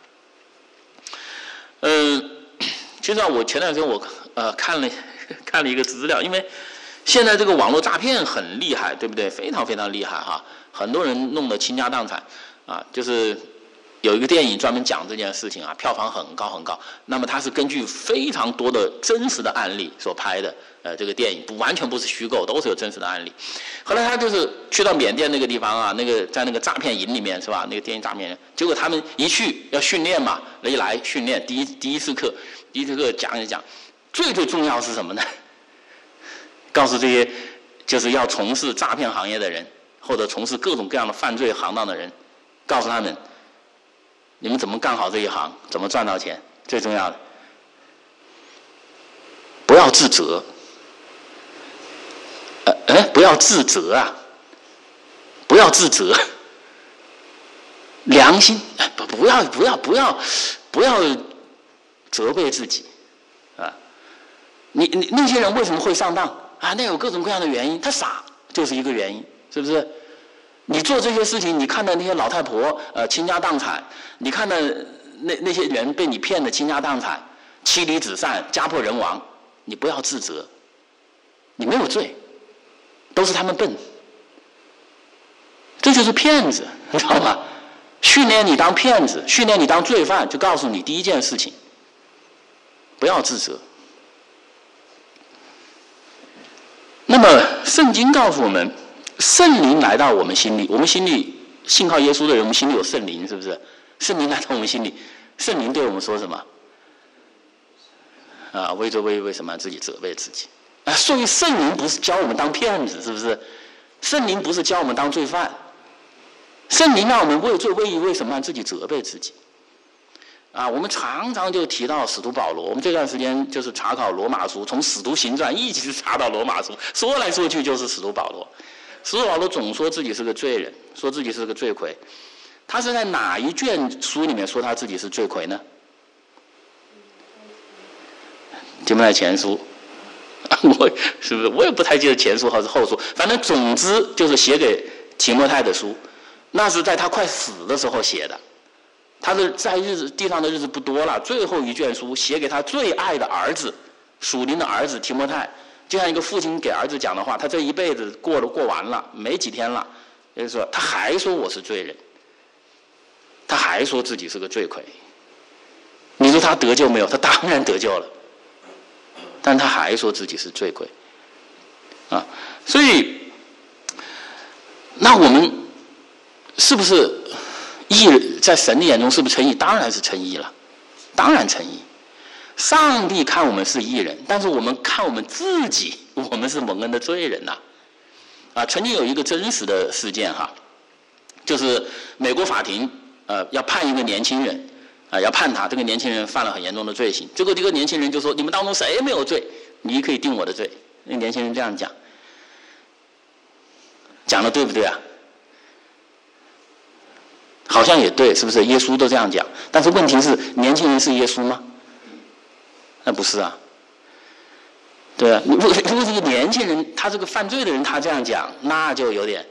嗯、呃，其实啊，我前段时间我呃看了看了一个资料，因为现在这个网络诈骗很厉害，对不对？非常非常厉害哈，很多人弄得倾家荡产啊。就是有一个电影专门讲这件事情啊，票房很高很高。那么它是根据非常多的真实的案例所拍的，呃，这个电影不完全不是虚构，都是有真实的案例。后来他就是去到缅甸那个地方啊，那个在那个诈骗营里面是吧？那个电影诈骗营，结果他们一去要训练嘛，一来训练第一第一次课，第一次课讲一讲，最最重要是什么呢？告诉这些就是要从事诈骗行业的人，或者从事各种各样的犯罪行当的人，告诉他们，你们怎么干好这一行，怎么赚到钱，最重要的，不要自责。呃，哎，不要自责啊，不要自责，良心，不不要不要不要不要责备自己啊！你你那些人为什么会上当啊？那有各种各样的原因，他傻就是一个原因，是不是？你做这些事情，你看到那些老太婆呃倾家荡产，你看到那那些人被你骗得倾家荡产、妻离子散、家破人亡，你不要自责，你没有罪。都是他们笨， 这就是骗子，你知道吗？训练你当骗子，训练你当罪犯，就告诉你第一件事情，不要自责。那么圣经告诉我们，圣灵来到我们心里，我们心里信靠耶稣的人，我们心里有圣灵，是不是？圣灵来到我们心里，圣灵对我们说什么？啊，为罪为为什么自己责备自己？啊，所以圣灵不是教我们当骗子，是不是？圣灵不是教我们当罪犯，圣灵让我们为罪为义为什么自己责备自己？啊，我们常常就提到使徒保罗，我们这段时间就是查考罗马书，从使徒行传一直查到罗马书，说来说去就是使徒保罗。使徒保罗总说自己是个罪人，说自己是个罪魁。他是在哪一卷书里面说他自己是罪魁呢？提摩太前书，我是不是我也不太记得前书还是后书，反正总之就是写给提摩太的书，那是在他快死的时候写的。他是在日子地上的日子不多了，最后一卷书写给他最爱的儿子，属灵的儿子提摩太，就像一个父亲给儿子讲的话，他这一辈子过了过完了，没几天了，也就是说他还说我是罪人，他还说自己是个罪魁。你说他得救没有？他当然得救了，但他还说自己是罪魁啊！所以，那我们是不是义人在神的眼中是不是称义？当然是称义了，当然称义。上帝看我们是义人，但是我们看我们自己，我们是蒙恩的罪人呐、啊！啊，曾经有一个真实的事件哈，就是美国法庭呃要判一个年轻人。啊，要判他，这个年轻人犯了很严重的罪行。结果这个年轻人就说：“你们当中谁没有罪？你可以定我的罪。”那年轻人这样讲，讲的对不对啊？好像也对，是不是？耶稣都这样讲，但是问题是，年轻人是耶稣吗？那不是啊。对啊，如果如果这个年轻人，他这个犯罪的人，他这样讲，那就有点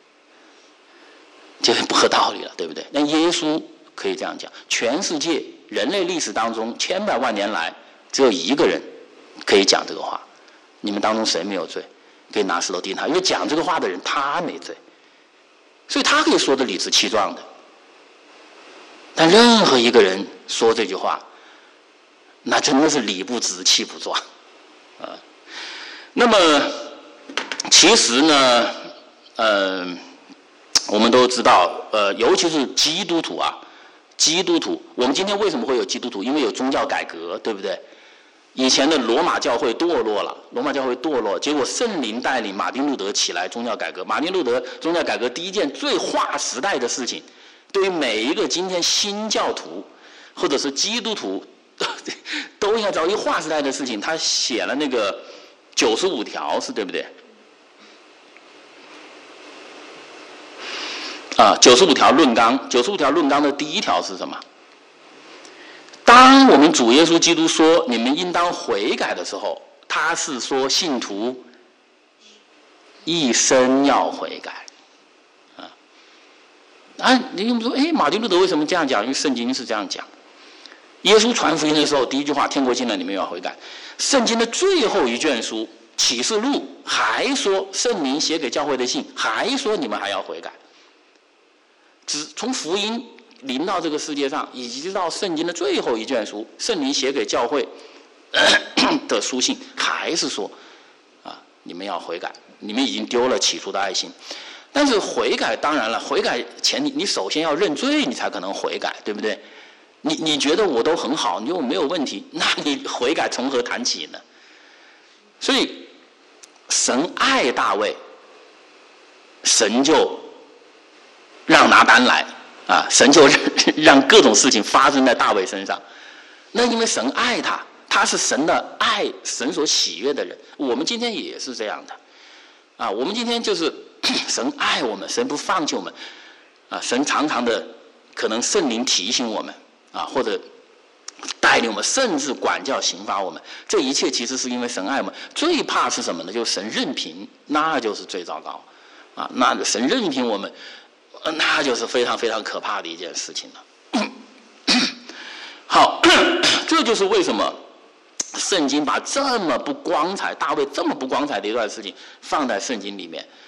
就不合道理了，对不对？那耶稣可以这样讲，全世界人类历史当中千百万年来，只有一个人可以讲这个话。你们当中谁没有罪？可以拿石头钉他，因为讲这个话的人他没罪，所以他可以说的理直气壮的。但任何一个人说这句话，那真的是理不直气不壮啊。那么其实呢，呃，我们都知道，呃，尤其是基督徒啊。基督徒，我们今天为什么会有基督徒？因为有宗教改革，对不对？以前的罗马教会堕落了，罗马教会堕落，结果圣灵带领马丁路德起来宗教改革。马丁路德宗教改革第一件最划时代的事情，对于每一个今天新教徒或者是基督徒都应该找一个划时代的事情。他写了那个九十五条，是对不对？啊，九十五条论纲，九十五条论纲的第一条是什么？当我们主耶稣基督说你们应当悔改的时候，他是说信徒一生要悔改。啊，啊，你们说，哎，马丁路德为什么这样讲？因为圣经是这样讲。耶稣传福音的时候，第一句话，天国近了，你们要悔改。圣经的最后一卷书启示录还说，圣灵写给教会的信还说你们还要悔改。只从福音临到这个世界上，以及到圣经的最后一卷书，圣灵写给教会的书信，还是说，啊，你们要悔改，你们已经丢了起初的爱心。但是悔改，当然了，悔改前提，你首先要认罪，你才可能悔改，对不对？你你觉得我都很好，你又没有问题，那你悔改从何谈起呢？所以，神爱大卫，神就让拿单来啊，神就让各种事情发生在大卫身上。那因为神爱他，他是神的爱，神所喜悦的人。我们今天也是这样的啊，我们今天就是神爱我们，神不放弃我们啊，神常常的可能圣灵提醒我们啊，或者带领我们，甚至管教刑罚我们。这一切其实是因为神爱我们。最怕是什么呢？就是神任凭，那就是最糟糕啊！那神任凭我们。那就是非常非常可怕的一件事情了。好，这就是为什么圣经把这么不光彩，大卫这么不光彩的一段事情放在圣经里面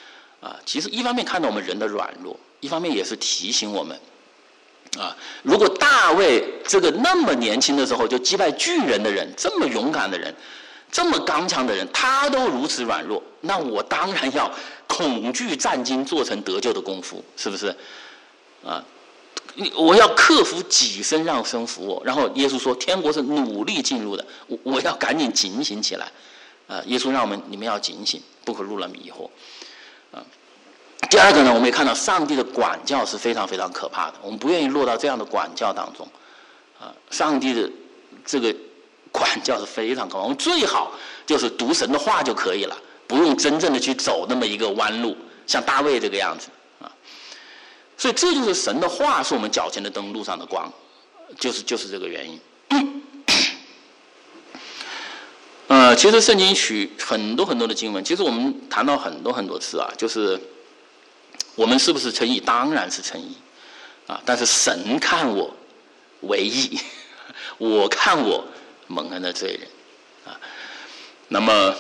啊，其实一方面看到我们人的软弱，一方面也是提醒我们啊，如果大卫这个那么年轻的时候就击败巨人的人，这么勇敢的人，这么刚强的人，他都如此软弱，那我当然要恐惧战惊，做成得救的功夫，是不是？啊，我要克服己身，让神服我。然后耶稣说，天国是努力进入的，我我要赶紧警醒起来。啊，耶稣让我们你们要警醒，不可入了迷惑。啊，第二个呢，我们也看到上帝的管教是非常非常可怕的，我们不愿意落到这样的管教当中。啊，上帝的这个管教是非常可怕，我们最好就是读神的话就可以了，不用真正的去走那么一个弯路，像大卫这个样子啊。所以这就是神的话是我们脚前的灯，路上的光，就是就是这个原因。呃，其实圣经许很多很多的经文，其实我们谈到很多很多次啊，就是我们是不是称义？当然是称义啊，但是神看我为义，我看我蒙恩的罪人啊。那么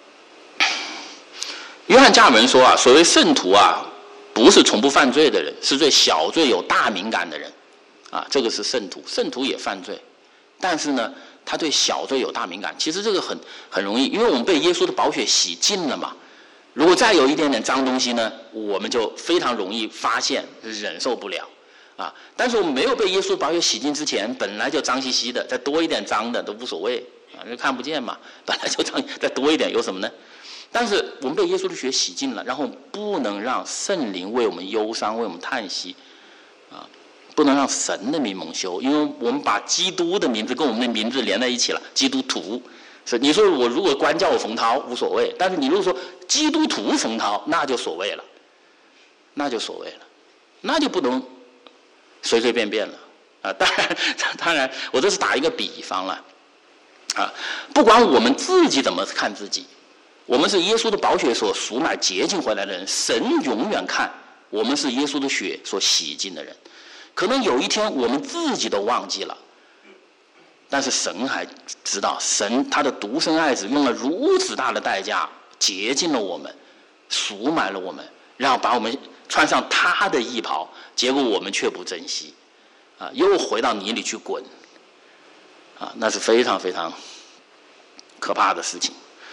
约翰加尔文说啊，所谓圣徒啊，不是从不犯罪的人，是对小罪有大敏感的人啊，这个是圣徒。圣徒也犯罪，但是呢，他对小罪有大敏感。其实这个很很容易，因为我们被耶稣的宝血洗净了嘛。如果再有一点点脏东西呢，我们就非常容易发现，忍受不了啊。但是我们没有被耶稣的宝血洗净之前，本来就脏兮兮的，再多一点脏的都无所谓啊，因为看不见嘛，本来就脏，再多一点有什么呢？但是我们被耶稣的血洗净了，然后不能让圣灵为我们忧伤，为我们叹息啊。不能让神的名蒙羞，因为我们把基督的名字跟我们的名字连在一起了，基督徒。是你说我如果官叫我冯涛无所谓，但是你如果说基督徒冯涛，那就所谓了，那就所谓了，那就不能随随便便了啊！当然，当然，我这是打一个比方了啊！不管我们自己怎么看自己，我们是耶稣的宝血所赎买洁净回来的人，神永远看我们是耶稣的血所洗净的人。可能有一天我们自己都忘记了，但是神还知道，神他的独生爱子用了如此大的代价洁净了我们，赎买了我们，然后把我们穿上他的衣袍，结果我们却不珍惜啊，又回到泥里去滚啊，那是非常非常可怕的事情。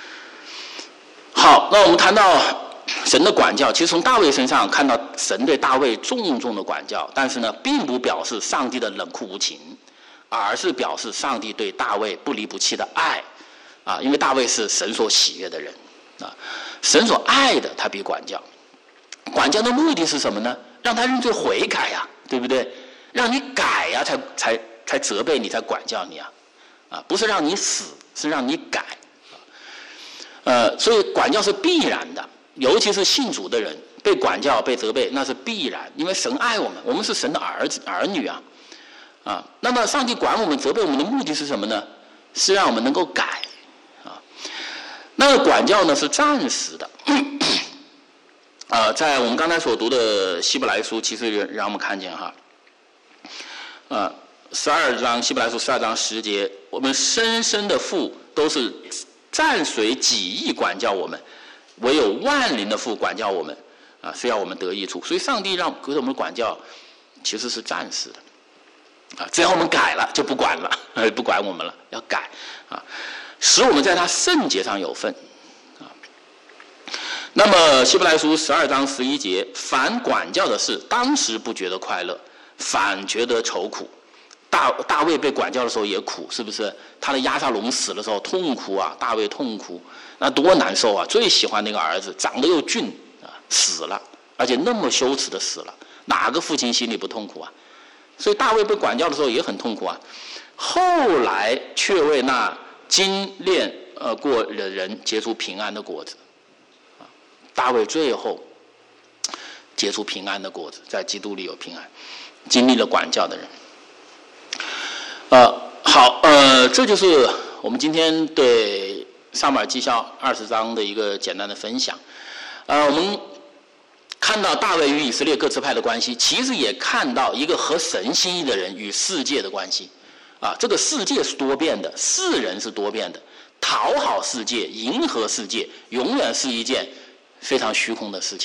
好，那我们谈到神的管教，其实从大卫身上看到神对大卫重重的管教，但是呢，并不表示上帝的冷酷无情，而是表示上帝对大卫不离不弃的爱啊，因为大卫是神所喜悦的人啊，神所爱的他必管教，管教的目的是什么呢？让他认罪悔改呀、啊，对不对？让你改呀、啊，才才才责备你，才管教你啊，啊，不是让你死，是让你改。呃，所以管教是必然的。尤其是信主的人被管教被责备，那是必然，因为神爱我们，我们是神的儿子儿女啊啊。那么上帝管我们责备我们的目的是什么呢？是让我们能够改啊。那个管教呢是暂时的啊，在我们刚才所读的希伯来书，其实让我们看见哈，啊，十二章希伯来书十二章十节，我们生生的父都是暂随己意管教我们。唯有万灵的父管教我们啊，是要我们得益处。所以上帝让给我们管教其实是暂时的啊，只要我们改了就不管了，不管我们了，要改啊，使我们在他圣洁上有份啊。那么希伯来书十二章十一节，凡管教的事，当时不觉得快乐，反觉得愁苦。大大卫被管教的时候也苦，是不是？他的押沙龙死的时候痛苦啊，大卫痛苦，那多难受啊！最喜欢那个儿子，长得又俊啊，死了，而且那么羞耻的死了，哪个父亲心里不痛苦啊？所以大卫被管教的时候也很痛苦啊。后来却为那精炼呃过的人结出平安的果子啊，大卫最后结出平安的果子，在基督里有平安，经历了管教的人。呃，好，呃，这就是我们今天对撒母耳记下二十章的一个简单的分享。呃，我们看到大卫与以色列各支派的关系，其实也看到一个合神心意的人与世界的关系。啊，这个世界是多变的，世人是多变的，讨好世界、迎合世界，永远是一件非常虚空的事情。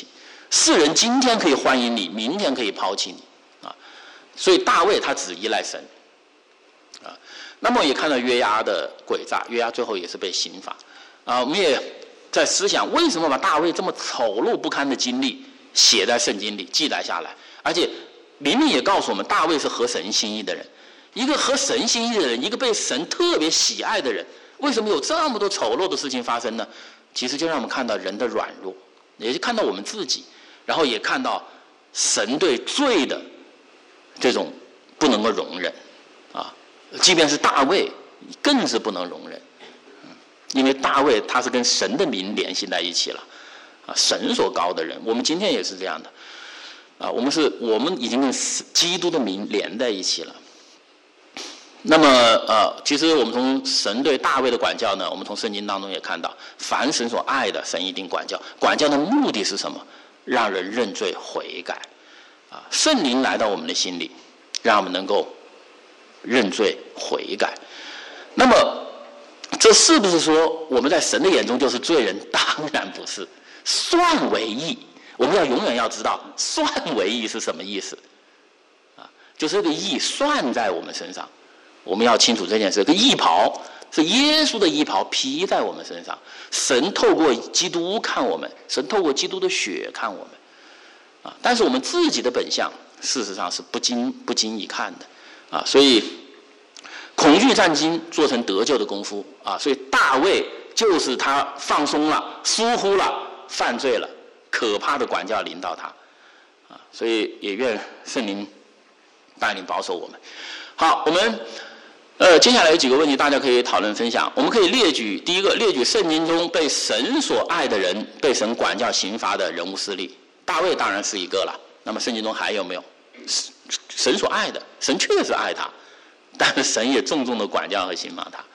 世人今天可以欢迎你，明天可以抛弃你啊。所以大卫他只依赖神啊。那么也看到约押的诡诈，约押最后也是被刑罚啊。我们也在思想，为什么把大卫这么丑陋不堪的经历写在圣经里记载下来？而且明明也告诉我们，大卫是合神心意的人，一个合神心意的人，一个被神特别喜爱的人，为什么有这么多丑陋的事情发生呢？其实就让我们看到人的软弱，也就看到我们自己，然后也看到神对罪的这种不能够容忍啊。即便是大卫更是不能容忍，因为大卫他是跟神的名联系在一起了啊，神所高的人。我们今天也是这样的啊，我们是我们已经跟基督的名连在一起了。那么呃，其实我们从神对大卫的管教呢，我们从圣经当中也看到，凡神所爱的，神一定管教。管教的目的是什么？让人认罪悔改啊，圣灵来到我们的心里，让我们能够认罪悔改。那么这是不是说我们在神的眼中就是罪人？当然不是。算为义，我们要永远要知道算为义是什么意思啊？就是这个义算在我们身上，我们要清楚这件事。这个义袍是耶稣的义袍披在我们身上，神透过基督看我们，神透过基督的血看我们啊。但是我们自己的本相事实上是不经不经意看的啊，所以恐惧战惊做成得救的功夫啊。所以大卫就是他放松了、疏忽了、犯罪了，可怕的管教临到他啊。所以也愿圣灵带领保守我们。好，我们呃接下来有几个问题大家可以讨论分享。我们可以列举，第一个，列举圣经中被神所爱的人被神管教刑罚的人物事例。大卫当然是一个了，那么圣经中还有没有神所爱的？神确实爱他，但是神也重重的管教和刑罚他。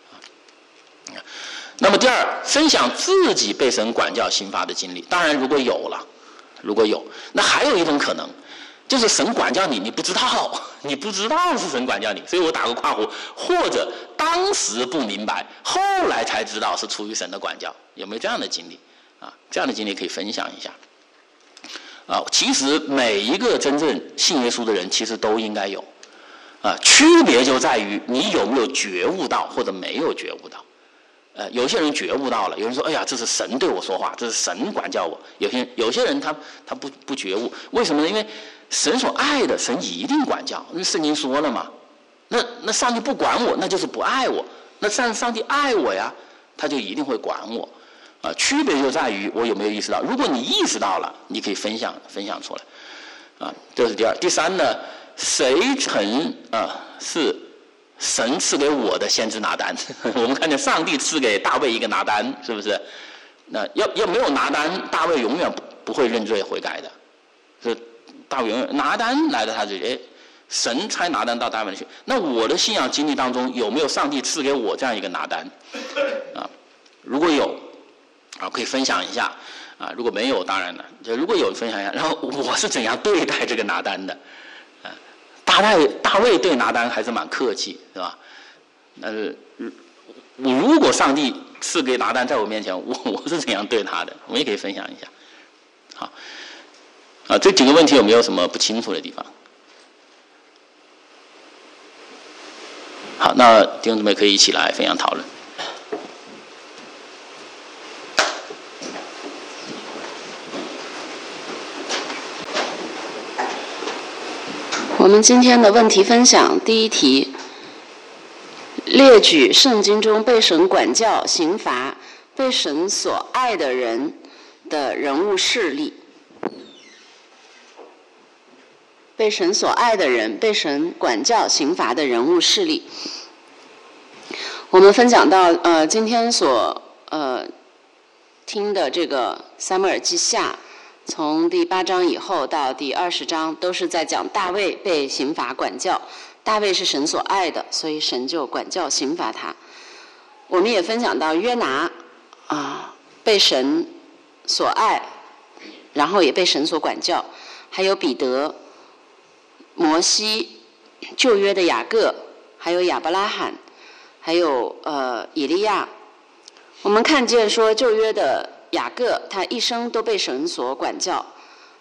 那么第二，分享自己被神管教刑罚的经历。当然如果有了，如果有，那还有一种可能，就是神管教你，你不知道，你不知道是神管教你，所以我打个括弧，或者当时不明白，后来才知道是出于神的管教。有没有这样的经历啊？这样的经历可以分享一下啊。其实每一个真正信耶稣的人其实都应该有啊，区别就在于你有没有觉悟到，或者没有觉悟到。呃，有些人觉悟到了，有人说：“哎呀，这是神对我说话，这是神管教我。”有些有些人他他不不觉悟，为什么呢？因为神所爱的，神一定管教，因为圣经说了嘛。那那上帝不管我，那就是不爱我。那上上帝爱我呀，他就一定会管我。啊、呃，区别就在于我有没有意识到。如果你意识到了，你可以分享分享出来。啊、呃，这是第二。第三呢，谁曾啊、呃、是神赐给我的先知拿单？我们看见上帝赐给大卫一个拿单，是不是？那要要没有拿单，大卫永远不不会认罪悔改的。是大卫永远拿单来到他这里，哎，神差拿单到大卫去。那我的信仰经历当中有没有上帝赐给我这样一个拿单？啊，如果有，啊，可以分享一下。啊，如果没有，当然了，就如果有分享一下。然后我是怎样对待这个拿单的？大卫大卫对拿单还是蛮客气，是吧？呃，我如果上帝赐给拿单在我面前，我我是怎样对他的？我们也可以分享一下。好，啊，这几个问题有没有什么不清楚的地方？好，那弟兄姊妹可以一起来分享讨论。 我们今天的问题分享，第一题，列举圣经中被神管教、刑罚、被神所爱的人的人物事例。被神所爱的人，被神管教、刑罚的人物事例。我们分享到，呃，今天所呃听的这个撒母耳记下。从第八章以后到第二十章，都是在讲大卫被刑罚管教。大卫是神所爱的，所以神就管教刑罚他。我们也分享到约拿啊，被神所爱，然后也被神所管教。还有彼得、摩西、旧约的雅各，还有亚伯拉罕，还有呃以利亚。我们看见说旧约的雅各他一生都被神所管教，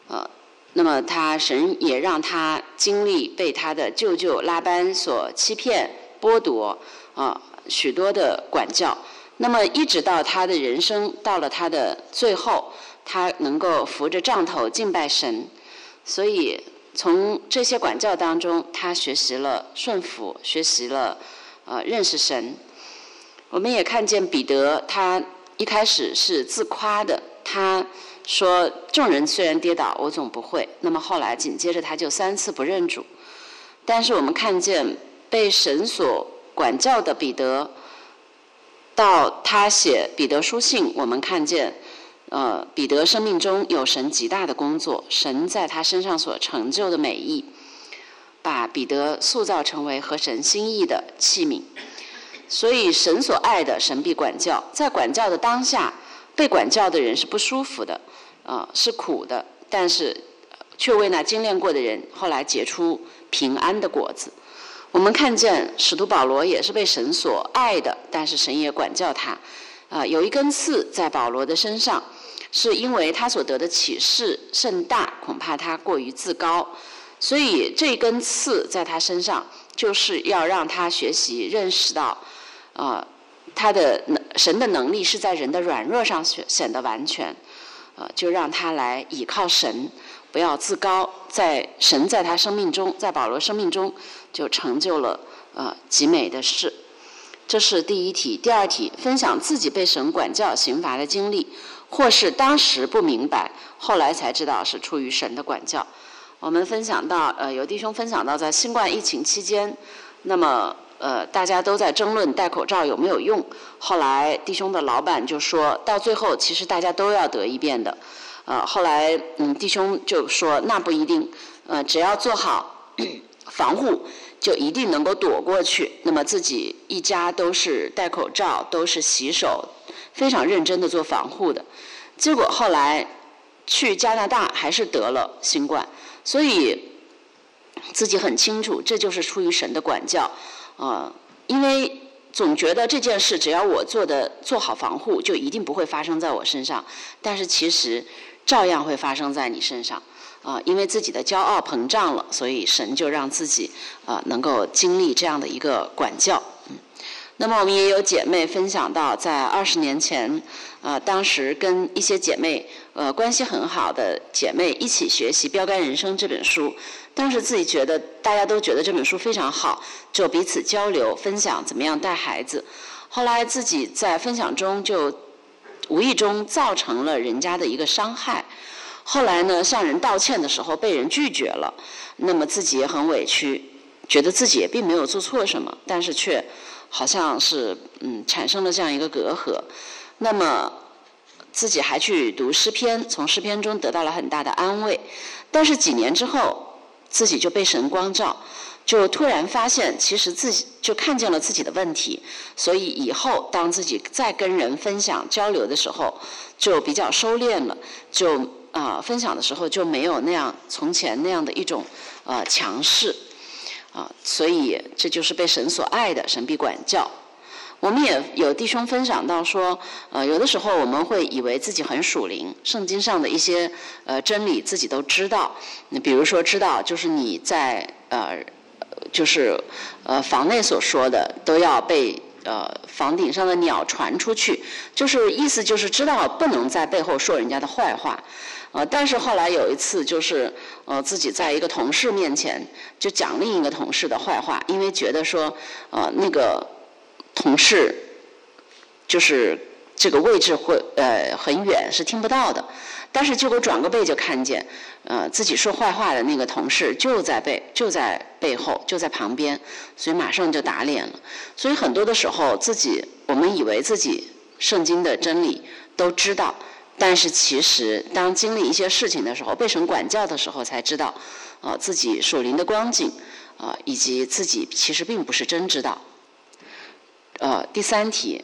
呃，那么他神也让他经历被他的舅舅拉班所欺骗、剥夺啊、呃、许多的管教。那么一直到他的人生到了他的最后，他能够扶着杖头敬拜神。所以从这些管教当中，他学习了顺服，学习了呃认识神。我们也看见彼得，他一开始是自夸的，他说众人虽然跌倒，我总不会。那么后来紧接着他就三次不认主。但是我们看见被神所管教的彼得，到他写彼得书信，我们看见呃，彼得生命中有神极大的工作，神在他身上所成就的美意，把彼得塑造成为合神心意的器皿。所以神所爱的，神必管教。在管教的当下，被管教的人是不舒服的，呃，是苦的，但是却为那精炼过的人后来结出平安的果子。我们看见使徒保罗也是被神所爱的，但是神也管教他。呃，有一根刺在保罗的身上，是因为他所得的启示甚大，恐怕他过于自高，所以这根刺在他身上，就是要让他学习认识到，呃，他的神的能力是在人的软弱上显得完全，呃，就让他来倚靠神，不要自高，在神在他生命中，在保罗生命中就成就了呃极美的事。这是第一题。第二题，分享自己被神管教刑罚的经历，或是当时不明白，后来才知道是出于神的管教。我们分享到，呃，有弟兄分享到，在新冠疫情期间，那么呃大家都在争论戴口罩有没有用。后来弟兄的老板就说，到最后其实大家都要得一遍的。呃，后来嗯弟兄就说那不一定，呃，只要做好防护，就一定能够躲过去。那么自己一家都是戴口罩，都是洗手，非常认真的做防护的。结果后来去加拿大还是得了新冠，所以自己很清楚，这就是出于神的管教。呃，因为总觉得这件事只要我做的做好防护，就一定不会发生在我身上，但是其实照样会发生在你身上。啊、呃，因为自己的骄傲膨胀了，所以神就让自己啊、呃、能够经历这样的一个管教。嗯，那么我们也有姐妹分享到，在二十年前，呃，当时跟一些姐妹呃关系很好的姐妹一起学习《标杆人生》这本书，当时自己觉得大家都觉得这本书非常好，就彼此交流分享怎么样带孩子。后来自己在分享中就无意中造成了人家的一个伤害。后来呢，向人道歉的时候被人拒绝了，那么自己也很委屈，觉得自己也并没有做错什么，但是却好像是嗯产生了这样一个隔阂。那么自己还去读诗篇，从诗篇中得到了很大的安慰。但是几年之后，自己就被神光照，就突然发现其实自己就看见了自己的问题，所以以后当自己再跟人分享交流的时候，就比较收敛了，就啊、呃，分享的时候就没有那样从前那样的一种呃强势啊、呃，所以这就是被神所爱的，神必管教。我们也有弟兄分享到说，呃，有的时候我们会以为自己很属灵，圣经上的一些呃真理自己都知道。你比如说，知道就是你在呃，就是呃房内所说的都要被呃房顶上的鸟传出去，就是意思就是知道不能在背后说人家的坏话。呃，但是后来有一次，就是呃自己在一个同事面前就讲另一个同事的坏话，因为觉得说呃那个同事就是这个位置会呃很远，是听不到的。但是结果转个背就看见，呃自己说坏话的那个同事就在背就在背后就在旁边，所以马上就打脸了。所以很多的时候，自己我们以为自己圣经的真理都知道。但是其实当经历一些事情的时候，被神管教的时候，才知道呃自己属灵的光景呃以及自己其实并不是真知道。呃第三题，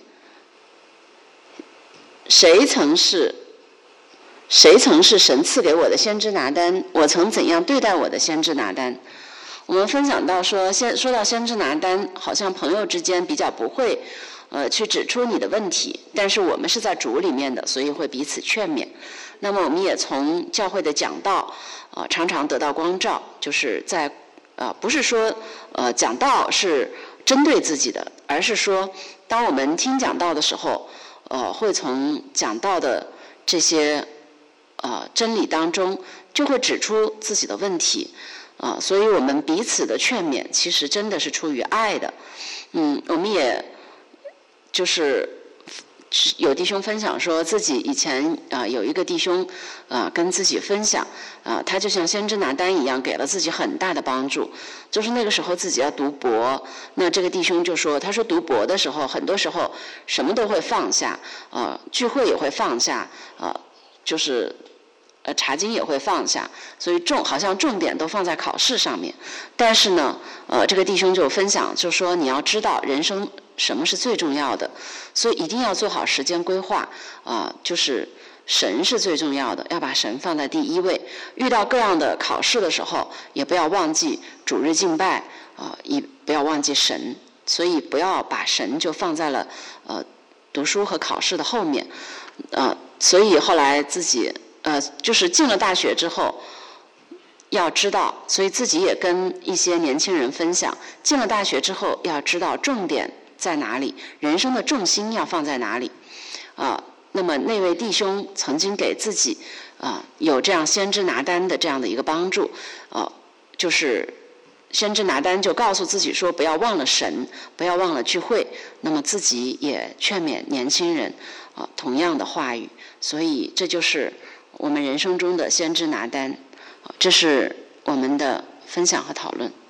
谁曾是谁曾是神赐给我的先知拿单？我曾怎样对待我的先知拿单？我们分享到说，先说到先知拿单，好像朋友之间比较不会呃，去指出你的问题，但是我们是在主里面的，所以会彼此劝勉。 那么我们也从教会的讲道，呃，常常得到光照，就是在呃，不是说呃讲道是针对自己的，而是说当我们听讲道的时候，呃，会从讲道的这些呃真理当中，就会指出自己的问题，啊、呃，所以我们彼此的劝勉，其实真的是出于爱的。嗯，我们也就是有弟兄分享说自己以前啊、呃、有一个弟兄啊、呃、跟自己分享啊、呃，他就像先知拿单一样，给了自己很大的帮助。就是那个时候自己要读博，那这个弟兄就说，他说读博的时候，很多时候什么都会放下，呃，聚会也会放下，呃，就是呃查经也会放下，所以重好像重点都放在考试上面。但是呢，呃，这个弟兄就分享，就说你要知道人生什么是最重要的，所以一定要做好时间规划啊、呃，就是神是最重要的，要把神放在第一位。遇到各样的考试的时候，也不要忘记主日敬拜啊、呃，也不要忘记神，所以不要把神就放在了呃读书和考试的后面，呃，所以后来自己呃就是进了大学之后。要知道，所以自己也跟一些年轻人分享，进了大学之后要知道重点在哪里，人生的重心要放在哪里啊、呃？那么那位弟兄曾经给自己啊、呃、有这样先知拿单的这样的一个帮助，呃，就是先知拿单就告诉自己说，不要忘了神，不要忘了聚会。那么自己也劝勉年轻人啊、呃、同样的话语，所以这就是我们人生中的先知拿单。这是我们的分享和讨论。